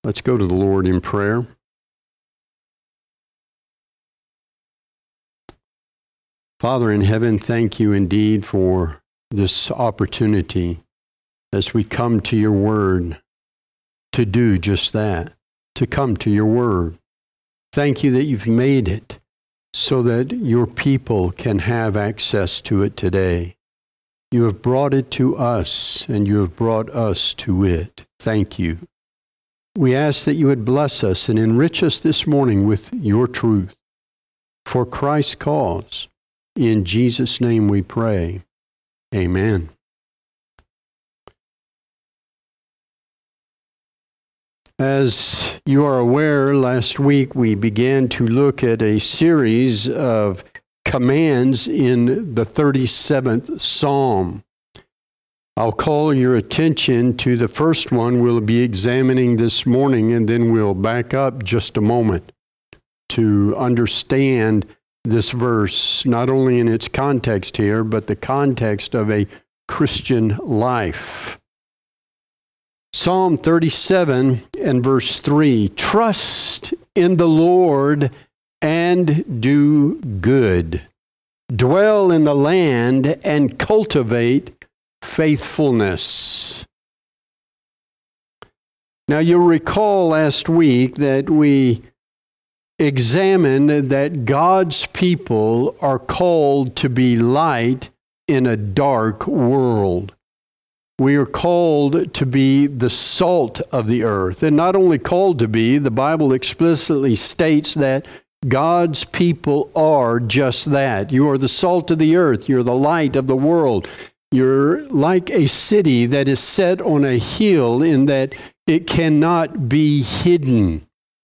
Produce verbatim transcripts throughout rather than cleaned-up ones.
Let's go to the Lord in prayer. Father in heaven, thank you indeed for this opportunity as we come to your word to do just that, to come to your word. Thank you that you've made it so that your people can have access to it today. You have brought it to us, and you have brought us to it. Thank you. We ask that you would bless us and enrich us this morning with your truth. For Christ's cause, in Jesus' name we pray. Amen. As you are aware, last week we began to look at a series of commands in the thirty-seventh Psalm. I'll call your attention to the first one we'll be examining this morning, and then we'll back up just a moment to understand this verse, not only in its context here, but the context of a Christian life. Psalm thirty-seven and verse three, trust in the Lord and do good. Dwell in the land and cultivate faithfulness. Now you'll recall last week that we examined that God's people are called to be light in a dark world. We are called to be the salt of the earth. And not only called to be, the Bible explicitly states that God's people are just that. You are the salt of the earth. You're the light of the world. You're like a city that is set on a hill in that it cannot be hidden.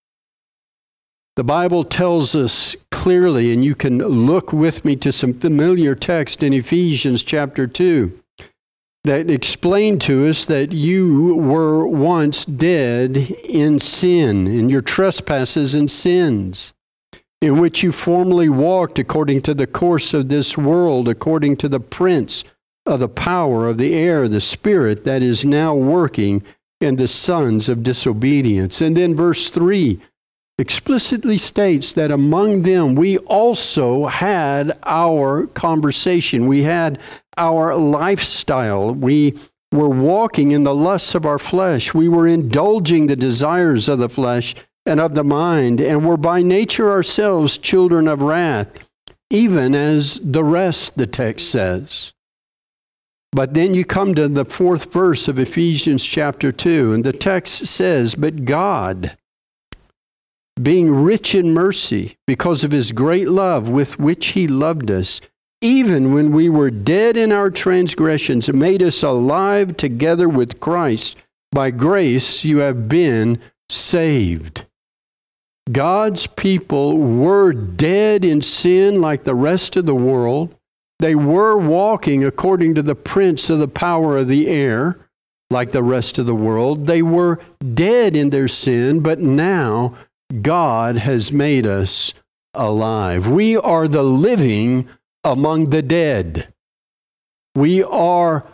The Bible tells us clearly, and you can look with me to some familiar text in Ephesians chapter two, that explain to us that you were once dead in sin, in your trespasses and sins, in which you formerly walked according to the course of this world, according to the prince of the power of the air, the spirit that is now working in the sons of disobedience. And then verse three explicitly states that among them we also had our conversation. We had our lifestyle. We were walking in the lusts of our flesh. We were indulging the desires of the flesh and of the mind, and were by nature ourselves children of wrath, even as the rest, the text says. But then you come to the fourth verse of Ephesians chapter two, and the text says, but God, being rich in mercy, because of his great love with which he loved us, even when we were dead in our transgressions, made us alive together with Christ. By grace you have been saved. God's people were dead in sin like the rest of the world. They were walking according to the prince of the power of the air, like the rest of the world. They were dead in their sin, but now God has made us alive. We are the living among the dead. We are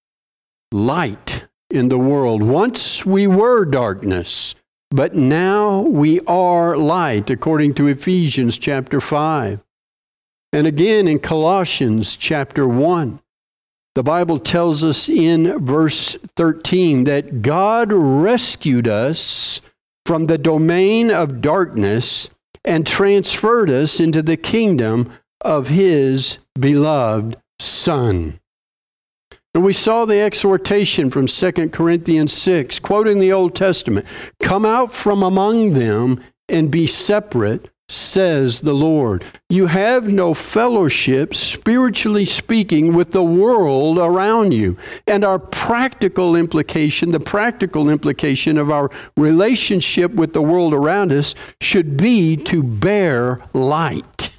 light in the world. Once we were darkness, but now we are light, according to Ephesians chapter five. And again in Colossians chapter one, the Bible tells us in verse thirteen that God rescued us from the domain of darkness and transferred us into the kingdom of his beloved Son. And we saw the exhortation from Second Corinthians six, quoting the Old Testament, come out from among them and be separate, says the Lord. You have no fellowship, spiritually speaking, with the world around you. And our practical implication, the practical implication of our relationship with the world around us should be to bear light.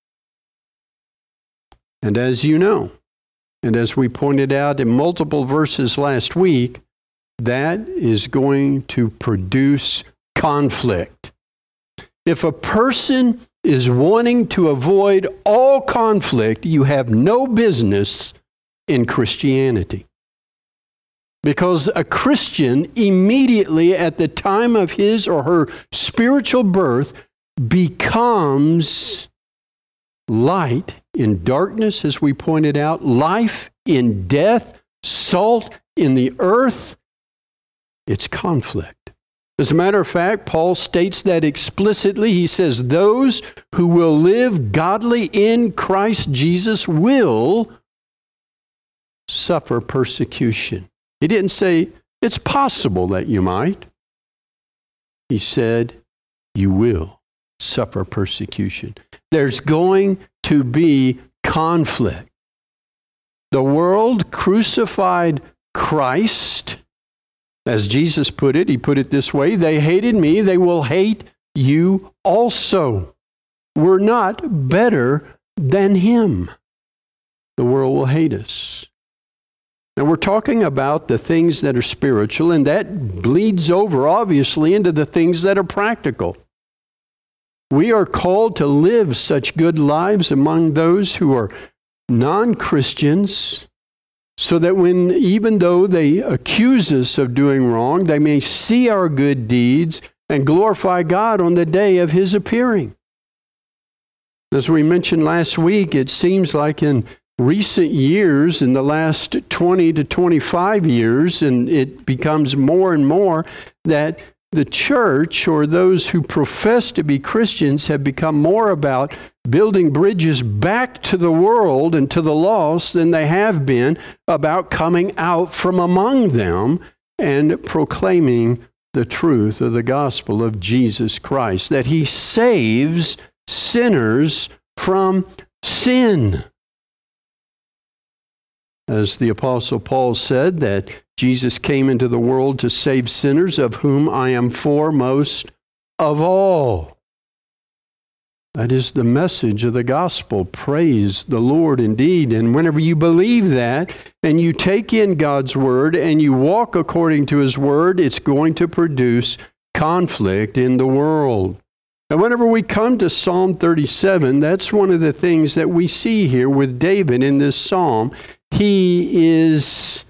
And as you know, and as we pointed out in multiple verses last week, that is going to produce conflict. If a person is wanting to avoid all conflict, you have no business in Christianity. Because a Christian, immediately at the time of his or her spiritual birth, becomes light in darkness, as we pointed out, life in death, salt in the earth. It's conflict. As a matter of fact, Paul states that explicitly. He says, those who will live godly in Christ Jesus will suffer persecution. He didn't say, it's possible that you might. He said, you will suffer persecution. There's going to be conflict. The world crucified Christ. As Jesus put it, he put it this way, they hated me, they will hate you also. We're not better than him. The world will hate us. Now we're talking about the things that are spiritual, and that bleeds over, obviously, into the things that are practical. We are called to live such good lives among those who are non-Christians, so that when, even though they accuse us of doing wrong, they may see our good deeds and glorify God on the day of his appearing. As we mentioned last week, it seems like in recent years, in the last twenty to twenty-five years, and it becomes more and more, that the church, or those who profess to be Christians, have become more about building bridges back to the world and to the lost than they have been about coming out from among them and proclaiming the truth of the gospel of Jesus Christ, that he saves sinners from sin. As the Apostle Paul said, that Jesus came into the world to save sinners, of whom I am foremost of all. That is the message of the gospel. Praise the Lord indeed. And whenever you believe that, and you take in God's word, and you walk according to his word, it's going to produce conflict in the world. And whenever we come to Psalm thirty-seven, that's one of the things that we see here with David in this psalm. He is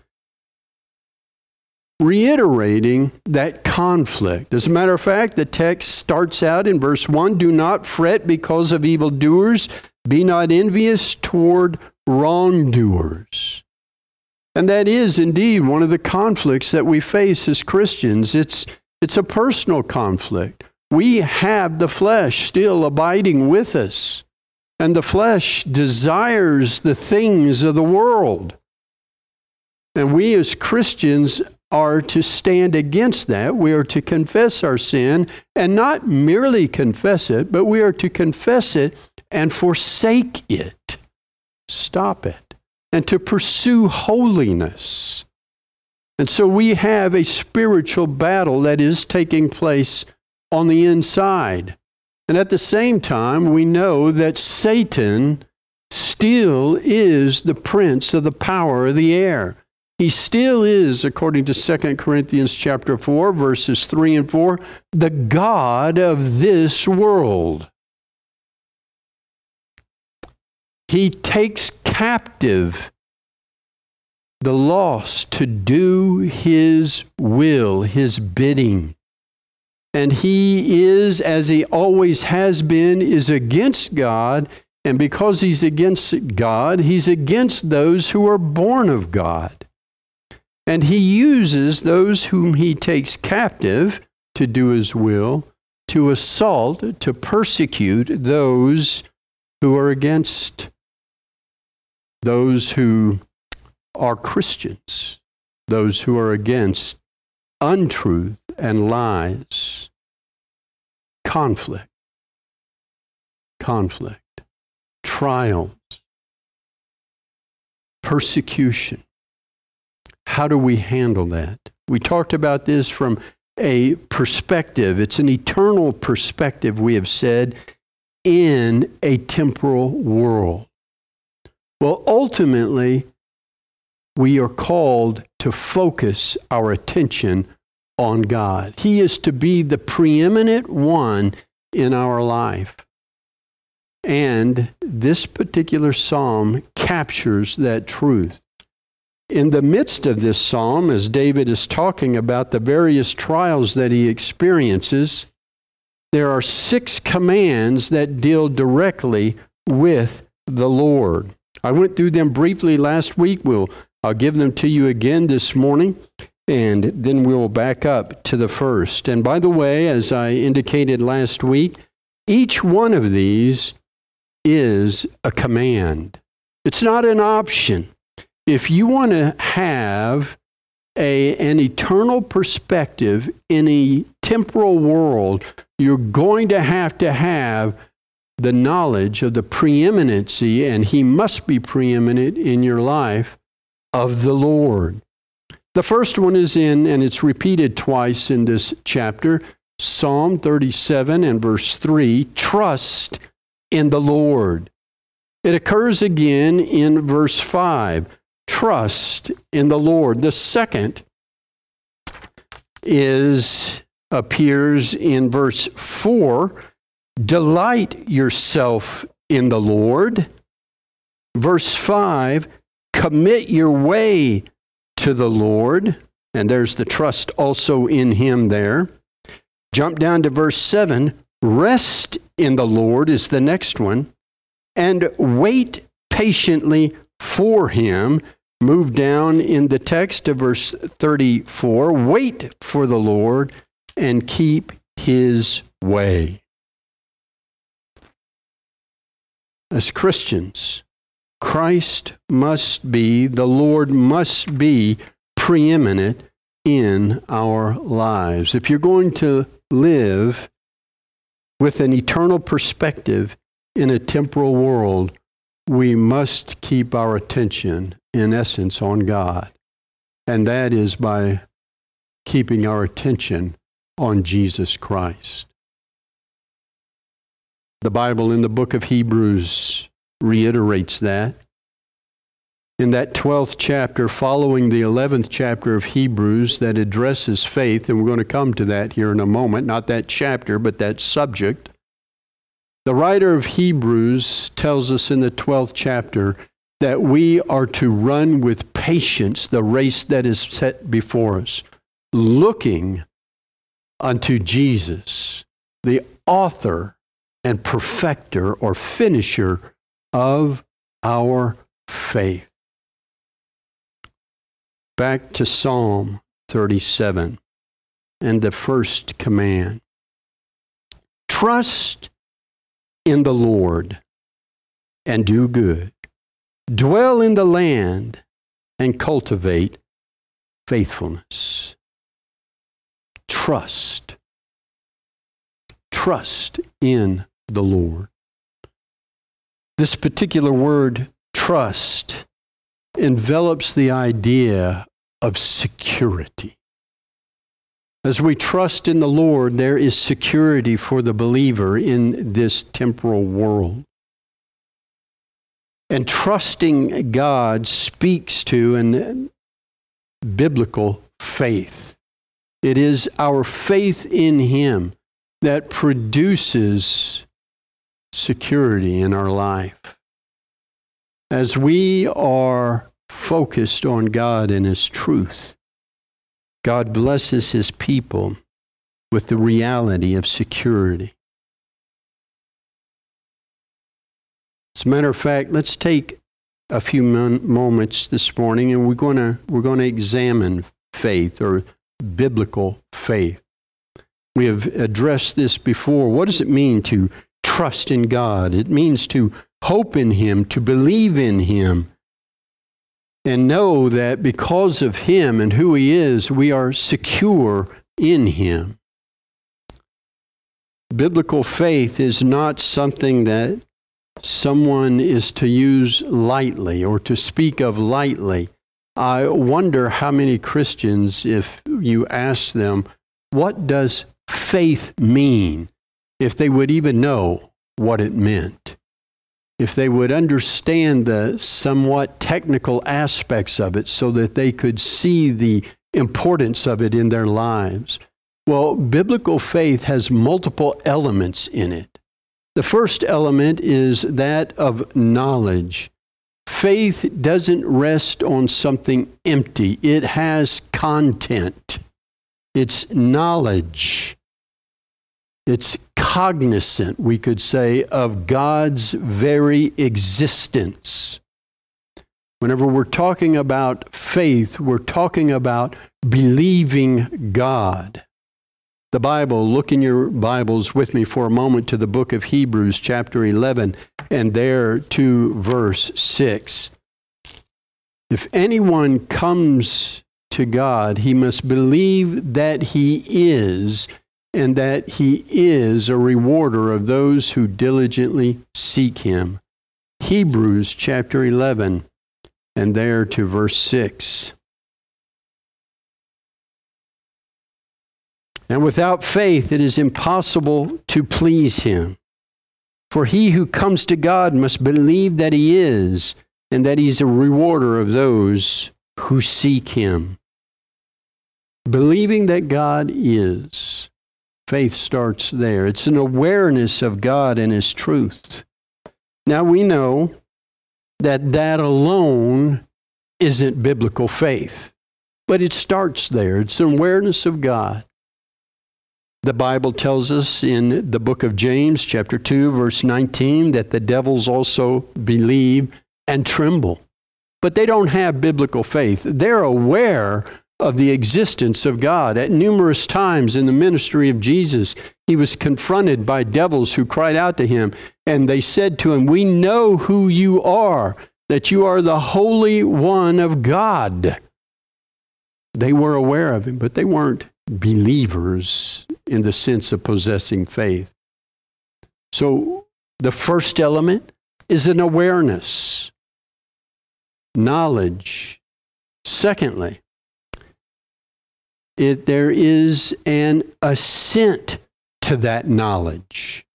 reiterating that conflict. As a matter of fact, the text starts out in verse one, do not fret because of evildoers, be not envious toward wrongdoers. And that is indeed one of the conflicts that we face as Christians. It's, it's a personal conflict. We have the flesh still abiding with us, and the flesh desires the things of the world. And we as Christians are to stand against that. We are to confess our sin, and not merely confess it, but we are to confess it and forsake it. Stop it. And to pursue holiness. And so we have a spiritual battle that is taking place on the inside. And at the same time, we know that Satan still is the prince of the power of the air. He still is, according to Second Corinthians chapter four, verses three and four, the god of this world. He takes captive the lost to do his will, his bidding. And he is, as he always has been, is against God. And because he's against God, he's against those who are born of God. And he uses those whom he takes captive to do his will, to assault, to persecute those who are against those who are Christians, those who are against untruth and lies. Conflict, conflict, trials, persecution. How do we handle that? We talked about this from a perspective. It's an eternal perspective, we have said, in a temporal world. Well, ultimately, we are called to focus our attention on God. He is to be the preeminent one in our life. And this particular psalm captures that truth. in the midst of this psalm, as David is talking about the various trials that he experiences, there are six commands that deal directly with the Lord. I went through them briefly last week. We'll, I'll give them to you again this morning, and then we'll back up to the first. And by the way, as I indicated last week, each one of these is a command. It's not an option. If you want to have a, an eternal perspective in a temporal world, you're going to have to have the knowledge of the preeminency, and he must be preeminent in your life, of the Lord. The first one is in, and it's repeated twice in this chapter, Psalm thirty-seven and verse three, trust in the Lord. It occurs again in verse five, trust in the Lord. The second is appears in verse four, delight yourself in the Lord. Verse five, commit your way to the Lord. And there's the trust also in him there. Jump down to verse seven, rest in the Lord is the next one. And wait patiently for him. Move down in the text to verse thirty-four, wait for the Lord and keep his way. As Christians, Christ must be, the Lord must be preeminent in our lives. If you're going to live with an eternal perspective in a temporal world, we must keep our attention, in essence, on God. And that is by keeping our attention on Jesus Christ. The Bible in the book of Hebrews reiterates that. In that twelfth chapter, following the eleventh chapter of Hebrews that addresses faith, and we're going to come to that here in a moment, not that chapter, but that subject. The writer of Hebrews tells us in the twelfth chapter that we are to run with patience the race that is set before us, looking unto Jesus, the author and perfecter or finisher of our faith. Back to Psalm thirty-seven and the first command. Trust in the Lord and do good. Dwell in the land and cultivate faithfulness. Trust. Trust in the Lord. This particular word, trust, envelops the idea of security. As we trust in the Lord, there is security for the believer in this temporal world. And trusting God speaks to an biblical faith. It is our faith in him that produces security in our life. As we are focused on God and his truth, God blesses his people with the reality of security. As a matter of fact, let's take a few mon- moments this morning, and we're going to we're going to examine faith or biblical faith. We have addressed this before. What does it mean to trust in God? It means to hope in him, to believe in him, and know that because of him and who he is, we are secure in him. Biblical faith is not something that someone is to use lightly or to speak of lightly. I wonder how many Christians, if you ask them, what does faith mean, if they would even know what it meant, if they would understand the somewhat technical aspects of it so that they could see the importance of it in their lives. Well, biblical faith has multiple elements in it. The first element is that of knowledge. faith doesn't rest on something empty. It has content. It's knowledge. It's cognizant, we could say, of God's very existence. Whenever we're talking about faith, we're talking about believing God. The Bible, look in your Bibles with me for a moment to the book of Hebrews, chapter eleven, and there to verse six. If anyone comes to God, he must believe that he is, and that he is a rewarder of those who diligently seek him. Hebrews chapter eleven, and there to verse six. And without faith it is impossible to please him. For he who comes to God must believe that he is, and that he's a rewarder of those who seek him. Believing that God is. Faith starts there. It's an awareness of God and his truth. Now we know that that alone isn't biblical faith, but it starts there. It's an awareness of God. The Bible tells us in the book of James, chapter two, verse nineteen, that the devils also believe and tremble. But they don't have biblical faith. They're aware of the existence of God. At numerous times in the ministry of Jesus, he was confronted by devils who cried out to him, and they said to him, "We know who you are, that you are the Holy One of God." They were aware of him, but they weren't believers in the sense of possessing faith. So the first element is an awareness, knowledge. Secondly, it, there is an assent to that knowledge.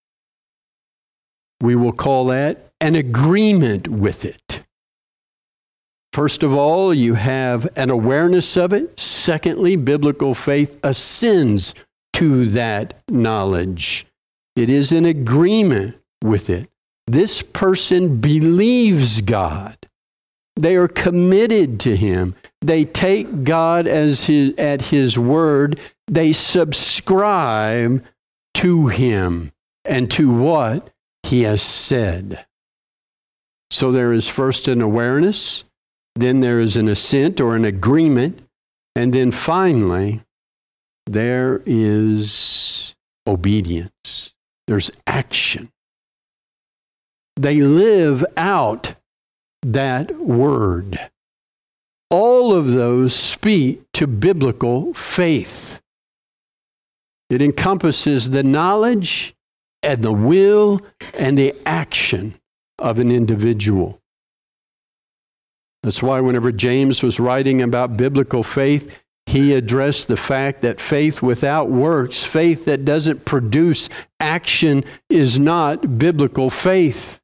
We will call that an agreement with it. First of all, you have an awareness of it. Secondly, biblical faith ascends to that knowledge. It is an agreement with it. This person believes God. They are committed to him. They take God as his, at his word. They subscribe to him and to what he has said. So there is first an awareness, then there is an assent or an agreement, and then finally, there is obedience. There's action. They live out that word. All of those speak to biblical faith. It encompasses the knowledge and the will and the action of an individual. That's why whenever James was writing about biblical faith, he addressed the fact that faith without works, faith that doesn't produce action, is not biblical faith.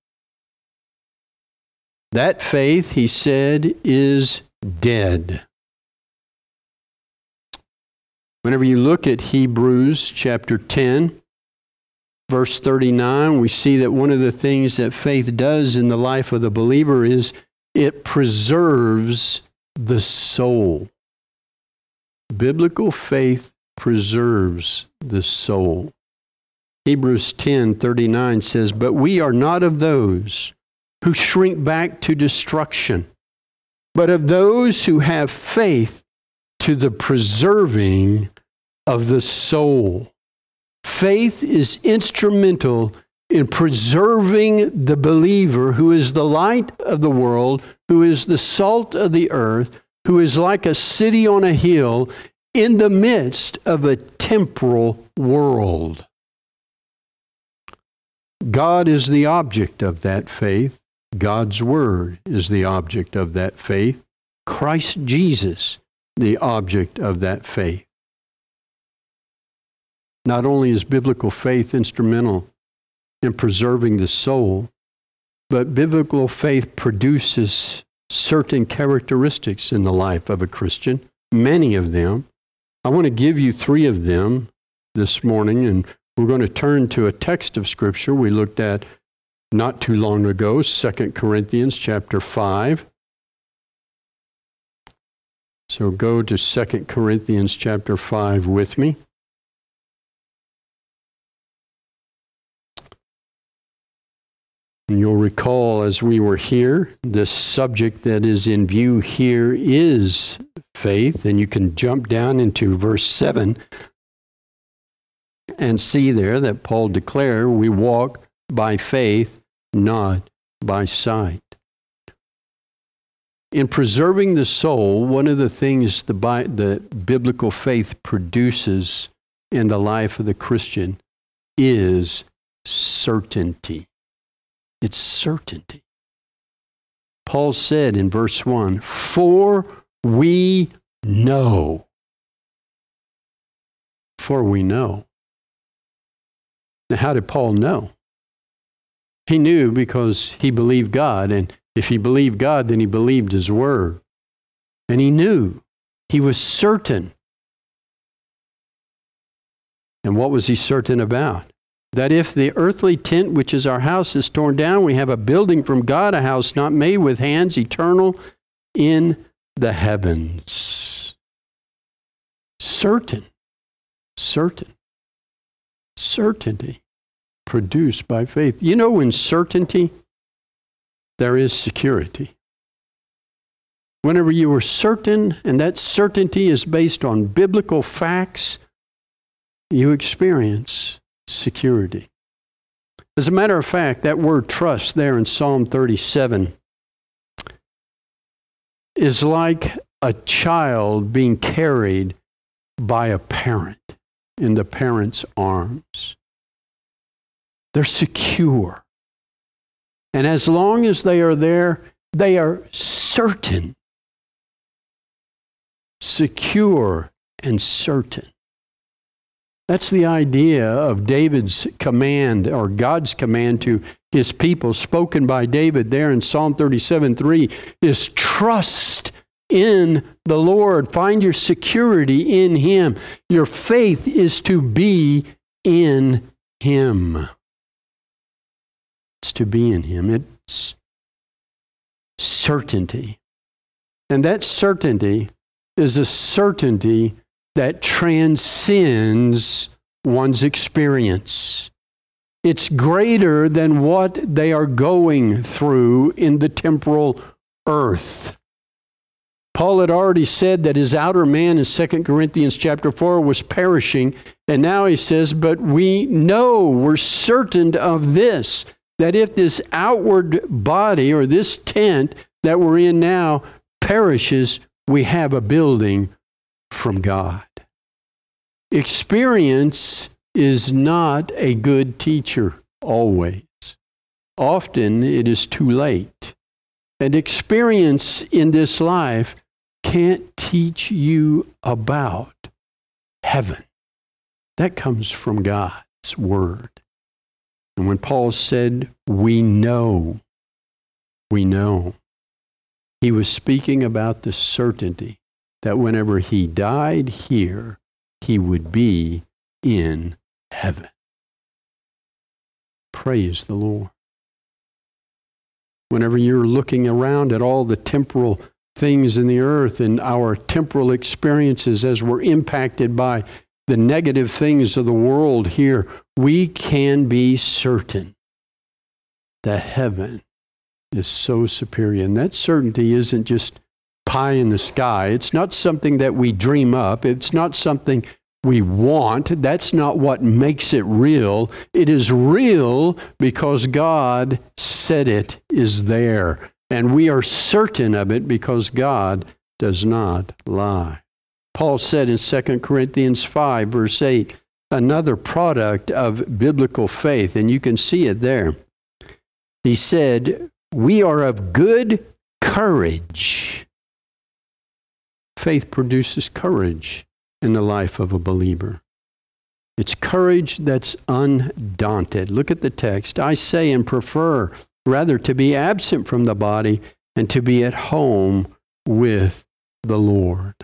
That faith, he said, is dead. Whenever you look at Hebrews chapter ten, verse thirty-nine, we see that one of the things that faith does in the life of the believer is it preserves the soul. Biblical faith preserves the soul. Hebrews ten thirty-nine says, "But we are not of those who shrink back to destruction, but of those who have faith to the preserving of the soul." Faith is instrumental in preserving the believer, who is the light of the world, who is the salt of the earth, who is like a city on a hill in the midst of a temporal world. God is the object of that faith. God's word is the object of that faith. Christ Jesus, the object of that faith. Not only is biblical faith instrumental in preserving the soul, but biblical faith produces certain characteristics in the life of a Christian, many of them. I want to give you three of them this morning, and we're going to turn to a text of Scripture. We looked at not too long ago, Second Corinthians chapter five. So go to Second Corinthians chapter five with me. And you'll recall as we were here, this subject that is in view here is faith. And you can jump down into verse seven and see there that Paul declared, we walk by faith, not by sight. In preserving the soul, one of the things the, Bi- the biblical faith produces in the life of the Christian is certainty. It's certainty. Paul said in verse one, for we know. For we know. Now, how did Paul know? He knew because he believed God, and if he believed God, then he believed his word. And he knew. He was certain. And what was he certain about? That if the earthly tent, which is our house, is torn down, we have a building from God, a house not made with hands, eternal in the heavens. Certain. Certain. Certainty produced by faith. You know, in certainty, there is security. Whenever you are certain, and that certainty is based on biblical facts, you experience security. As a matter of fact, that word trust there in Psalm thirty-seven is like a child being carried by a parent in the parent's arms. They're secure. And as long as they are there, they are certain. Secure and certain. That's the idea of David's command, or God's command to his people, spoken by David there in Psalm thirty-seven three, is trust in the Lord. Find your security in Him. Your faith is to be in Him. It's to be in Him. It's certainty. And that certainty is a certainty that transcends one's experience. It's greater than what they are going through in the temporal earth. Paul had already said that his outer man in Second Corinthians chapter four was perishing, and now he says, but we know, we're certain of this, that if this outward body or this tent that we're in now perishes, we have a building from God. Experience is not a good teacher always. Often it is too late. And experience in this life can't teach you about heaven. That comes from God's word. And when Paul said, we know, we know, he was speaking about the certainty that whenever he died here, he would be in heaven. Praise the Lord. Whenever you're looking around at all the temporal things in the earth and our temporal experiences as we're impacted by the negative things of the world here, we can be certain that heaven is so superior. And that certainty isn't just pie in the sky. It's not something that we dream up. It's not something we want. That's not what makes it real. It is real because God said it is there. And we are certain of it because God does not lie. Paul said in Second Corinthians five, verse eight, another product of biblical faith, and you can see it there. He said, we are of good courage. Faith produces courage in the life of a believer. It's courage that's undaunted. Look at the text. I say and prefer rather to be absent from the body and to be at home with the Lord.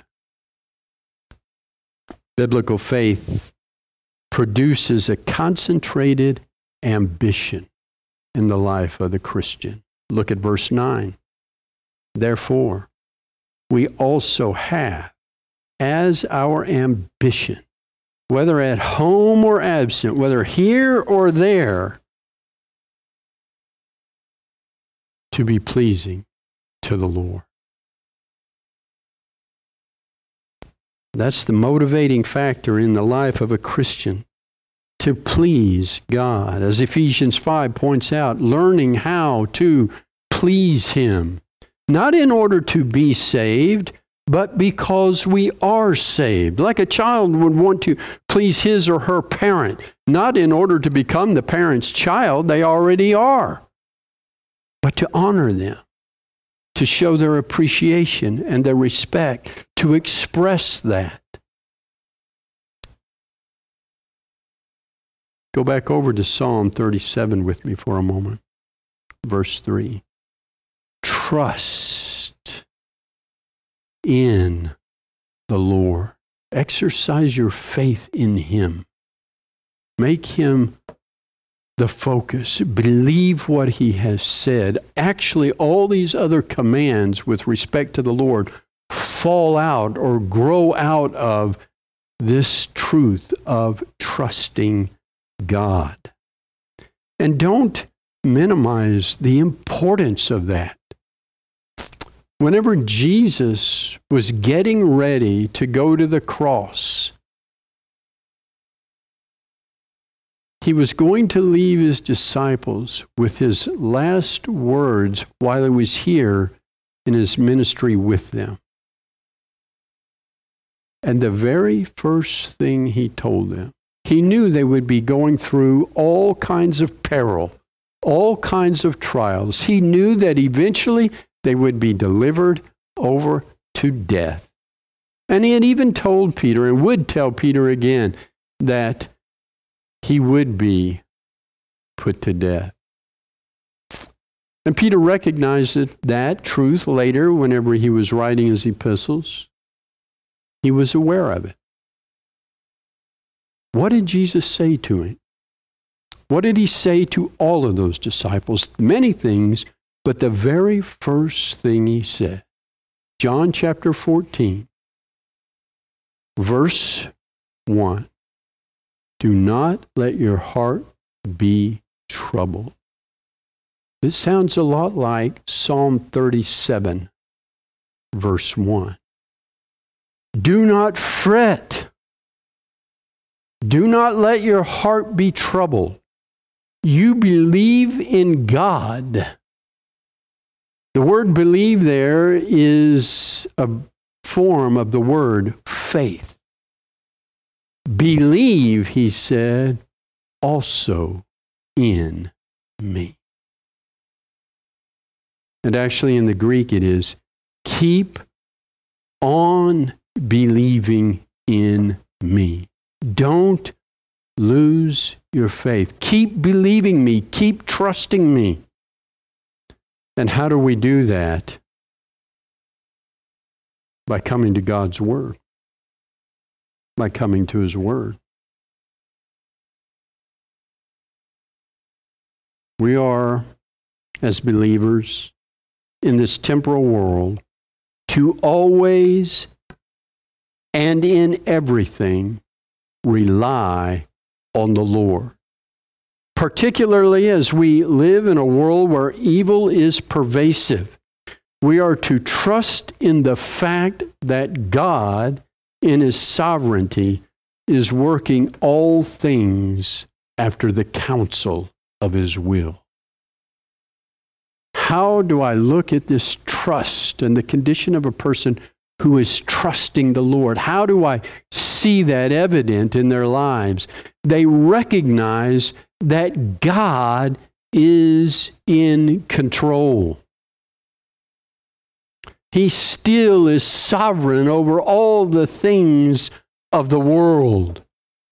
Biblical faith produces a concentrated ambition. in the life of the Christian. Look at verse nine. Therefore, we also have as our ambition, whether at home or absent, whether here or there, to be pleasing to the Lord. That's the motivating factor in the life of a Christian, to please God. As Ephesians five points out, learning how to please Him, not in order to be saved, but because we are saved. Like a child would want to please his or her parent, not in order to become the parent's child, they already are, but to honor them, to show their appreciation and their respect, to express that. Go back over to Psalm thirty-seven with me for a moment. Verse three. Trust in the Lord. Exercise your faith in Him. Make Him the focus. Believe what He has said. Actually, all these other commands with respect to the Lord fall out or grow out of this truth of trusting God. And don't minimize the importance of that. Whenever Jesus was getting ready to go to the cross, He was going to leave His disciples with His last words while He was here in His ministry with them. And the very first thing He told them, He knew they would be going through all kinds of peril, all kinds of trials. He knew that eventually they would be delivered over to death. And He had even told Peter, and would tell Peter again, that He would be put to death. And Peter recognized that truth later whenever he was writing his epistles. He was aware of it. What did Jesus say to him? What did He say to all of those disciples? Many things, but the very first thing He said, John chapter fourteen, verse one, do not let your heart be troubled. This sounds a lot like Psalm thirty-seven, verse one. Do not fret. Do not let your heart be troubled. You believe in God. The word believe there is a form of the word faith. Believe, He said, also in me. And actually in the Greek it is, keep on believing in me. Don't lose your faith. Keep believing me. Keep trusting me. And how do we do that? By coming to God's Word. By coming to His Word. We are, as believers in this temporal world, to always and in everything rely on the Lord. Particularly as we live in a world where evil is pervasive, we are to trust in the fact that God, in His sovereignty, is working all things after the counsel of His will. How do I look at this trust and the condition of a person who is trusting the Lord? How do I see that evident in their lives? They recognize that God is in control. He still is sovereign over all the things of the world.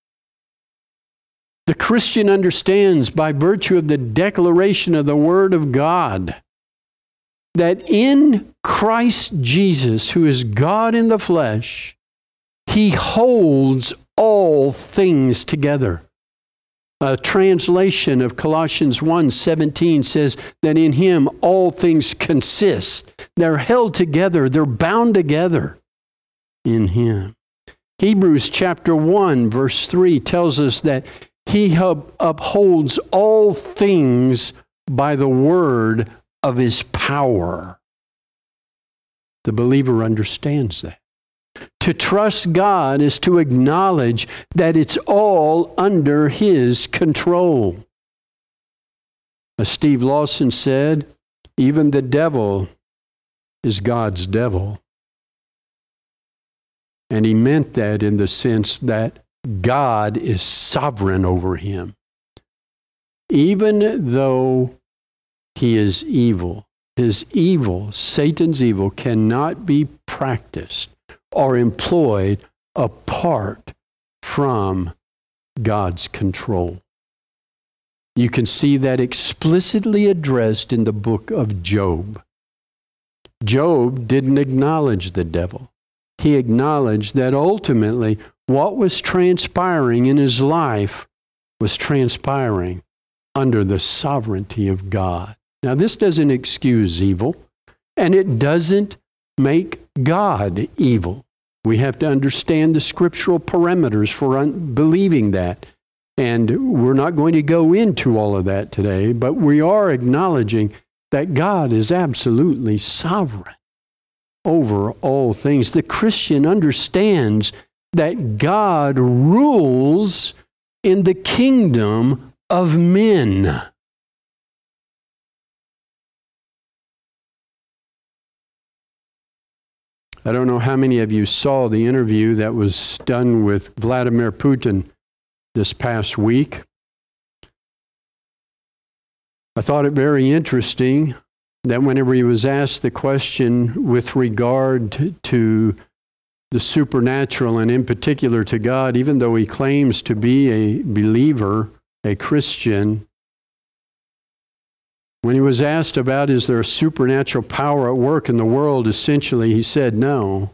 The Christian understands, by virtue of the declaration of the Word of God, that in Christ Jesus, who is God in the flesh, He holds all things together. A translation of Colossians one seventeen says that in him all things consist. They're held together. They're bound together in him. Hebrews chapter one verse three tells us that he upholds all things by the word of his power. The believer understands that. To trust God is to acknowledge that it's all under his control. As Steve Lawson said, even the devil is God's devil. And he meant that in the sense that God is sovereign over him. Even though he is evil, his evil, Satan's evil, cannot be practiced or employed apart from God's control. You can see that explicitly addressed in the book of Job. Job didn't acknowledge the devil. He acknowledged that ultimately what was transpiring in his life was transpiring under the sovereignty of God. Now, this doesn't excuse evil, and it doesn't make God evil. We have to understand the scriptural parameters for un- believing that. And we're not going to go into all of that today, but we are acknowledging that God is absolutely sovereign over all things. The Christian understands that God rules in the kingdom of men. I don't know how many of you saw the interview that was done with Vladimir Putin this past week. I thought it very interesting that whenever he was asked the question with regard to the supernatural and in particular to God, even though he claims to be a believer, a Christian, when he was asked about is there a supernatural power at work in the world, essentially he said no.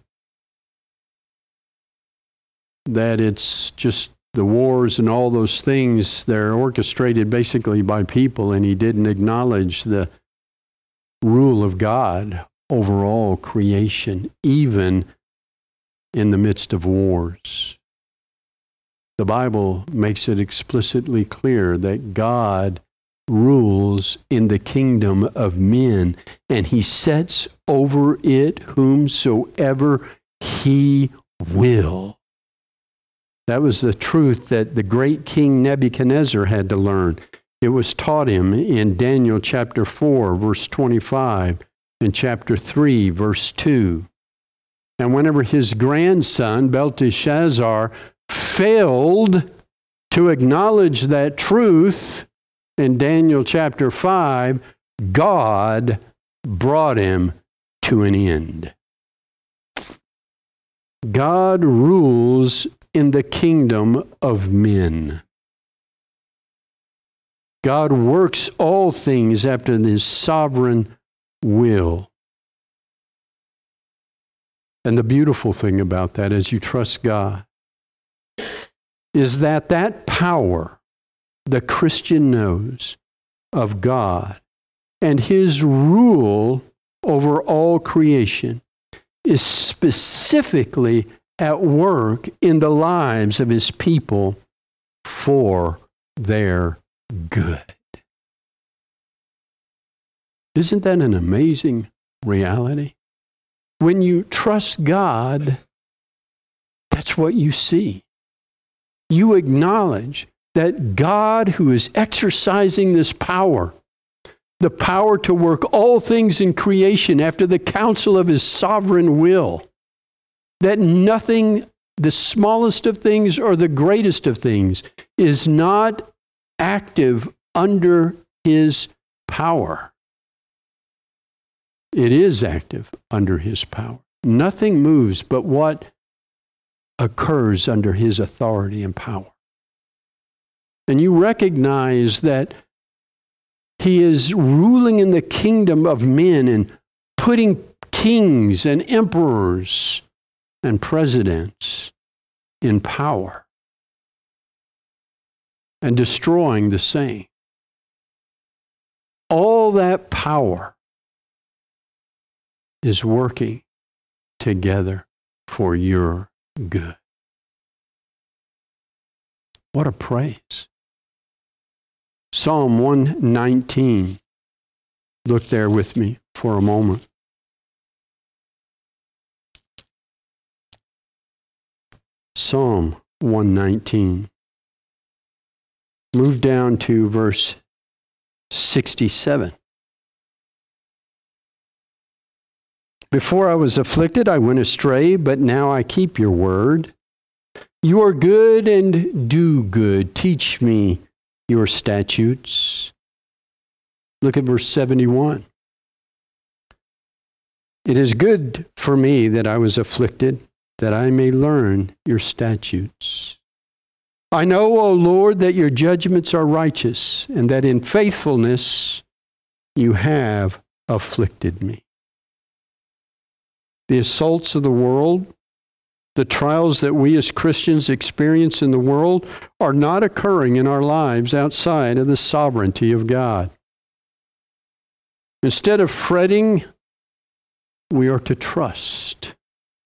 That it's just the wars and all those things, they're orchestrated basically by people, and he didn't acknowledge the rule of God over all creation, even in the midst of wars. The Bible makes it explicitly clear that God rules in the kingdom of men, and he sets over it whomsoever he will. That was the truth that the great King Nebuchadnezzar had to learn. It was taught him in Daniel chapter four, verse twenty-five, and chapter three, verse two. And whenever his grandson, Belteshazzar, failed to acknowledge that truth in Daniel chapter five, God brought him to an end. God rules in the kingdom of men. God works all things after his sovereign will. And the beautiful thing about that, as you trust God, is that that power the Christian knows of God and his rule over all creation is specifically at work in the lives of his people for their good. Isn't that an amazing reality? When you trust God, that's what you see. You acknowledge that God, who is exercising this power, the power to work all things in creation after the counsel of his sovereign will, that nothing, the smallest of things or the greatest of things, is not active under his power. It is active under his power. Nothing moves but what occurs under his authority and power. And you recognize that he is ruling in the kingdom of men and putting kings and emperors and presidents in power. and destroying the same. All that power is working together for your good. What a praise. Psalm one nineteen. Look there with me for a moment. Psalm one nineteen. Move down to verse sixty-seven. Before I was afflicted, I went astray, but now I keep your word. You are good and do good. Teach me your statutes. Look at verse seventy-one. It is good for me that I was afflicted, that I may learn your statutes. I know, O Lord, that your judgments are righteous, and that in faithfulness you have afflicted me. The assaults of the world, the trials that we as Christians experience in the world are not occurring in our lives outside of the sovereignty of God. Instead of fretting, we are to trust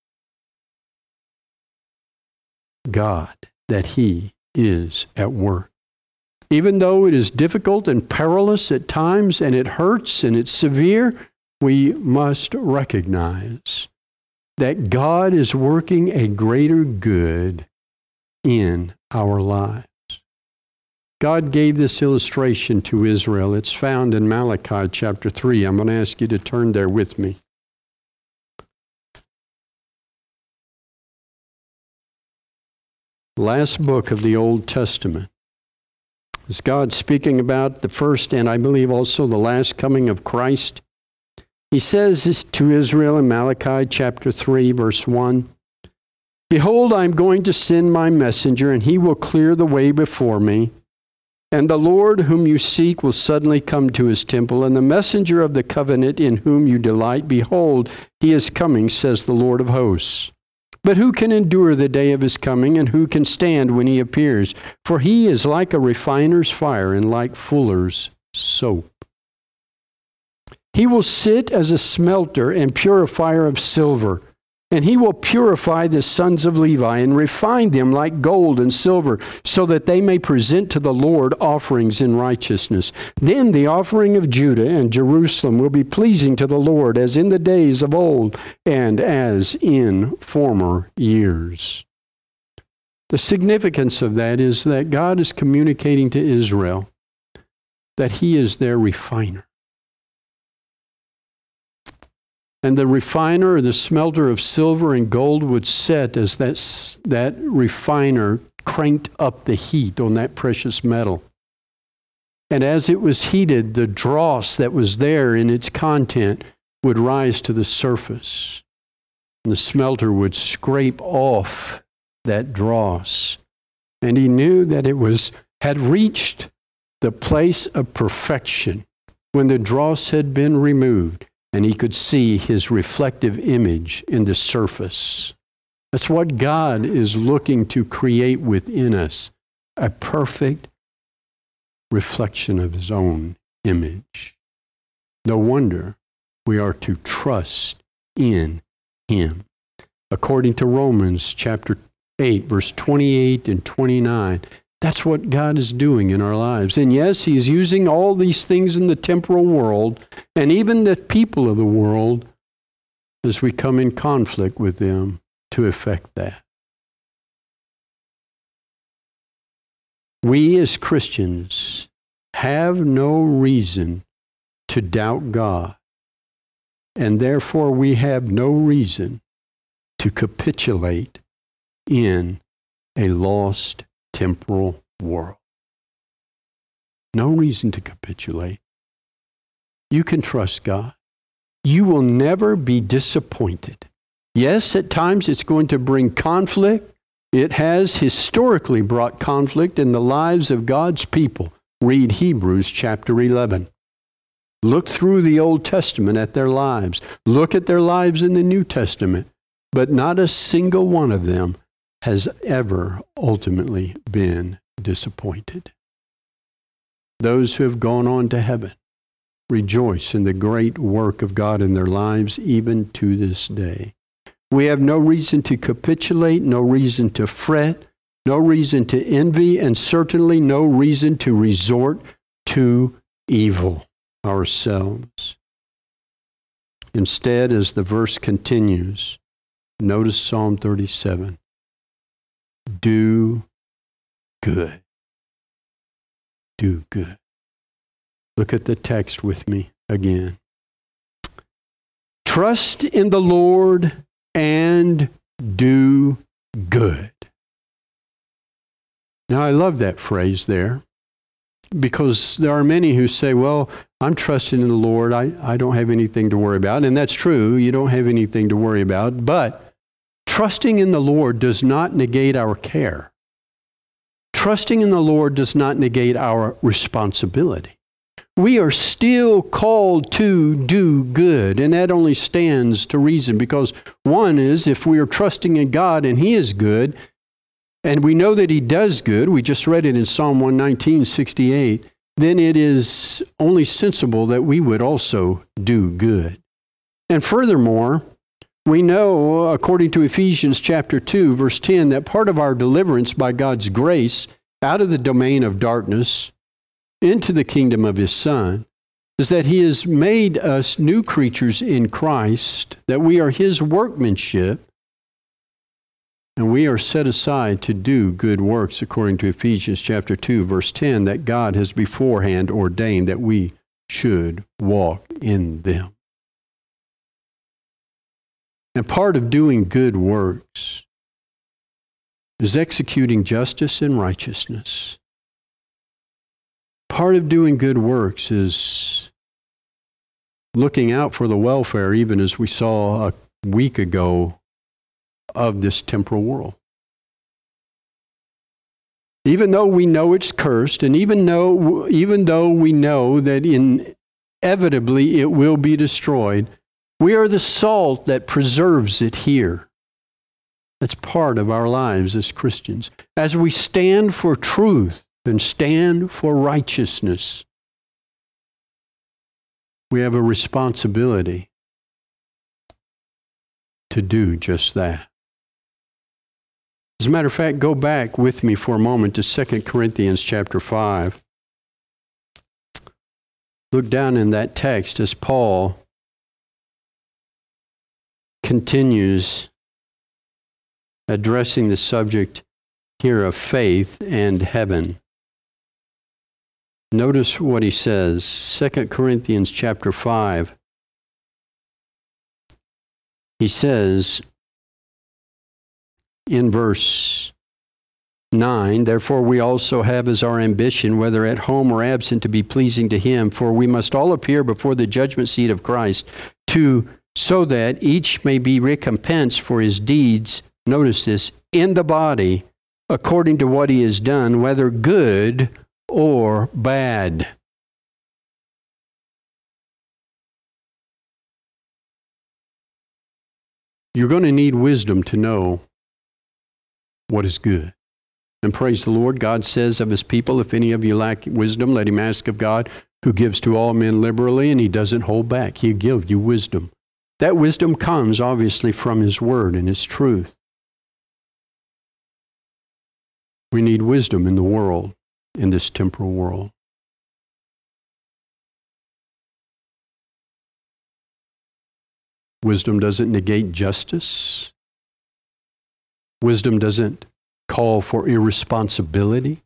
God that He is at work. Even though it is difficult and perilous at times, and it hurts and it's severe, we must recognize that God is working a greater good in our lives. God gave this illustration to Israel. It's found in Malachi chapter three. I'm going to ask you to turn there with me. Last book of the Old Testament. Is God speaking about the first and I believe also the last coming of Christ? He says this to Israel in Malachi chapter three, verse one. Behold, I am going to send my messenger, and he will clear the way before me. And the Lord whom you seek will suddenly come to his temple, and the messenger of the covenant in whom you delight, behold, he is coming, says the Lord of hosts. But who can endure the day of his coming, and who can stand when he appears? For he is like a refiner's fire and like fuller's soap. He will sit as a smelter and purifier of silver, and he will purify the sons of Levi and refine them like gold and silver, so that they may present to the Lord offerings in righteousness. Then the offering of Judah and Jerusalem will be pleasing to the Lord, as in the days of old and as in former years. The significance of that is that God is communicating to Israel that he is their refiner. And the refiner or the smelter of silver and gold would set as that, that refiner cranked up the heat on that precious metal. And as it was heated, the dross that was there in its content would rise to the surface. And the smelter would scrape off that dross. And he knew that it was had reached the place of perfection when the dross had been removed. And he could see his reflective image in the surface. That's what God is looking to create within us, a perfect reflection of his own image. No wonder we are to trust in him. According to Romans chapter eight, verse twenty-eight and twenty-nine, that's what God is doing in our lives. And yes, he's using all these things in the temporal world and even the people of the world as we come in conflict with them to effect that. We as Christians have no reason to doubt God, and therefore we have no reason to capitulate in a lost temporal world. No reason to capitulate. You can trust God. You will never be disappointed. Yes, at times it's going to bring conflict. It has historically brought conflict in the lives of God's people. Read Hebrews chapter eleven. Look through the Old Testament at their lives. Look at their lives in the New Testament. But not a single one of them has ever ultimately been disappointed. those who have gone on to heaven, rejoice in the great work of God in their lives, even to this day. We have no reason to capitulate, no reason to fret, no reason to envy, and certainly no reason to resort to evil ourselves. Instead, as the verse continues, notice Psalm thirty-seven. Do good. Do good. Look at the text with me again. Trust in the Lord and do good. Now, I love that phrase there, because there are many who say, well, I'm trusting in the Lord. I, I don't have anything to worry about. And that's true. You don't have anything to worry about. But trusting in the Lord does not negate our care. Trusting in the Lord does not negate our responsibility. We are still called to do good, and that only stands to reason, because one is, if we are trusting in God and He is good, and we know that He does good, we just read it in Psalm one nineteen, sixty-eight, then it is only sensible that we would also do good. And furthermore, we know, according to Ephesians chapter two, verse ten, that part of our deliverance by God's grace out of the domain of darkness into the kingdom of His Son is that He has made us new creatures in Christ, that we are His workmanship, and we are set aside to do good works, according to Ephesians chapter two, verse ten, that God has beforehand ordained that we should walk in them. And part of doing good works is executing justice and righteousness. Part of doing good works is looking out for the welfare, even as we saw a week ago, of this temporal world. Even though we know it's cursed, and even though, even though we know that inevitably it will be destroyed, we are the salt that preserves it here. That's part of our lives as Christians. As we stand for truth and stand for righteousness, we have a responsibility to do just that. As a matter of fact, go back with me for a moment to Second Corinthians chapter five. Look down in that text as Paul continues addressing the subject here of faith and heaven. Notice what he says, Second Corinthians chapter five. He says in verse nine, therefore we also have as our ambition, whether at home or absent, to be pleasing to Him, for we must all appear before the judgment seat of Christ, to so that each may be recompensed for his deeds, notice this, in the body, according to what he has done, whether good or bad. You're going to need wisdom to know what is good. And praise the Lord, God says of His people, if any of you lack wisdom, let him ask of God, who gives to all men liberally, and He doesn't hold back. He'll give you wisdom. That wisdom comes, obviously, from His Word and His truth. We need wisdom in the world, in this temporal world. Wisdom doesn't negate justice. Wisdom doesn't call for irresponsibility.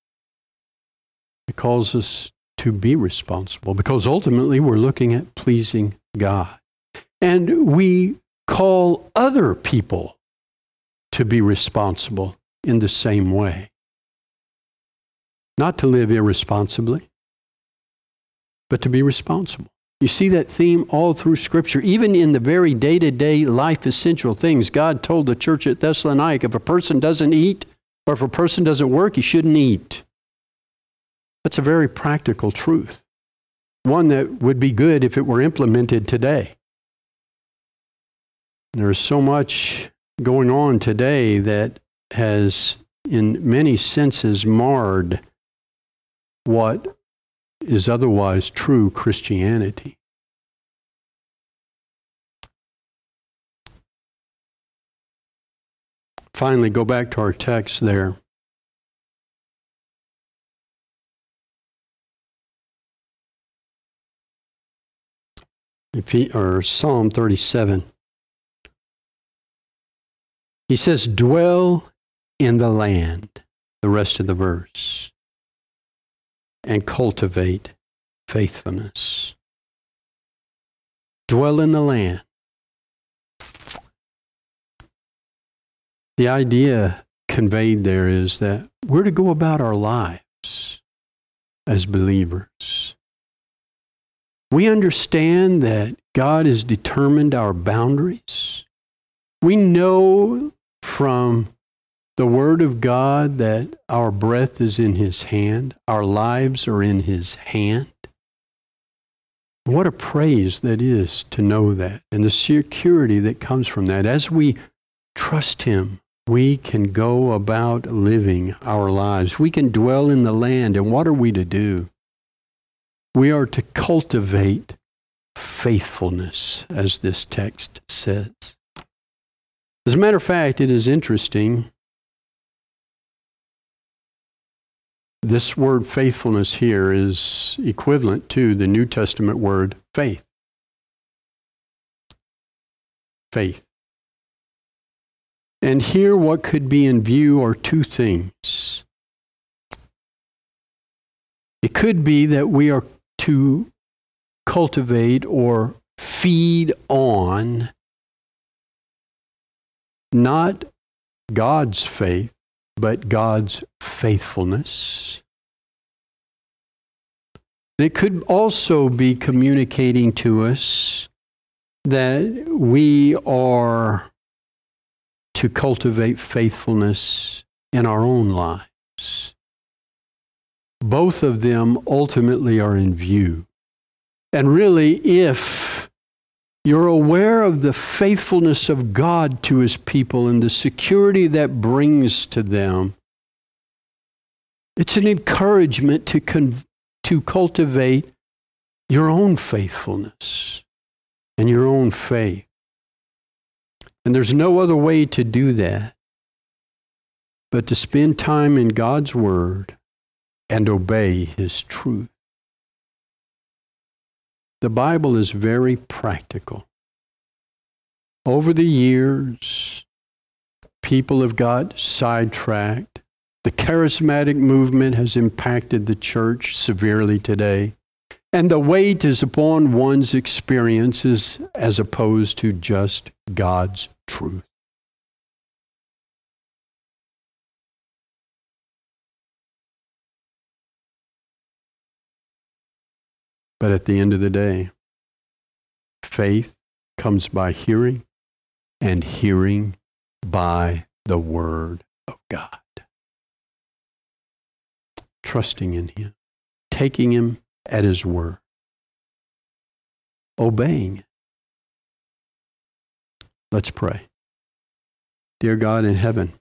It calls us to be responsible, because ultimately we're looking at pleasing God. And we call other people to be responsible in the same way. Not to live irresponsibly, but to be responsible. You see that theme all through Scripture. Even in the very day-to-day life essential things, God told the church at Thessalonica, if a person doesn't eat, or if a person doesn't work, he shouldn't eat. That's a very practical truth. One that would be good if it were implemented today. There is so much going on today that has, in many senses, marred what is otherwise true Christianity. Finally, go back to our text there. Or Psalm thirty-seven. He says, dwell in the land, the rest of the verse, and cultivate faithfulness. Dwell in the land. The idea conveyed there is that we're to go about our lives as believers. We understand that God has determined our boundaries. We know from the Word of God that our breath is in His hand. Our lives are in His hand. What a praise that is to know that, and the security that comes from that. As we trust Him, we can go about living our lives. We can dwell in the land, and what are we to do? We are to cultivate faithfulness, as this text says. As a matter of fact, it is interesting. This word faithfulness here is equivalent to the New Testament word faith. Faith. And here what could be in view are two things. It could be that we are to cultivate or feed on not God's faith, but God's faithfulness. It could also be communicating to us that we are to cultivate faithfulness in our own lives. Both of them ultimately are in view. And really, if you're aware of the faithfulness of God to His people and the security that brings to them, it's an encouragement to, con- to cultivate your own faithfulness and your own faith. And there's no other way to do that but to spend time in God's Word and obey His truth. The Bible is very practical. Over the years, people have got sidetracked. The charismatic movement has impacted the church severely today. And the weight is upon one's experiences as opposed to just God's truth. But at the end of the day, faith comes by hearing, and hearing by the Word of God. Trusting in Him, taking Him at His word, obeying it. Let's pray. Dear God in heaven,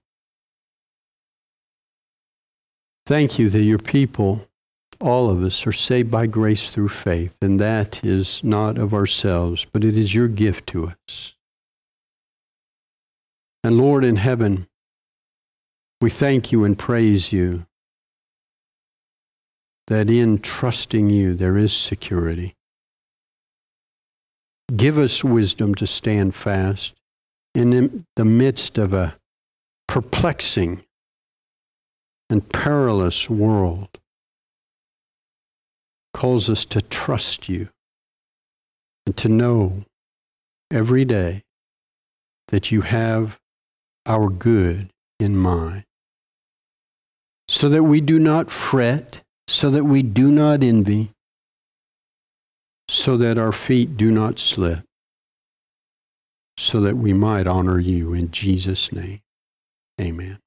thank You that Your people, all of us, are saved by grace through faith, and that is not of ourselves, but it is Your gift to us. And Lord in heaven, we thank You and praise You that in trusting You there is security. Give us wisdom to stand fast in the midst of a perplexing and perilous world. Calls us to trust You and to know every day that You have our good in mind, so that we do not fret, so that we do not envy, so that our feet do not slip, so that we might honor You in Jesus' name. Amen.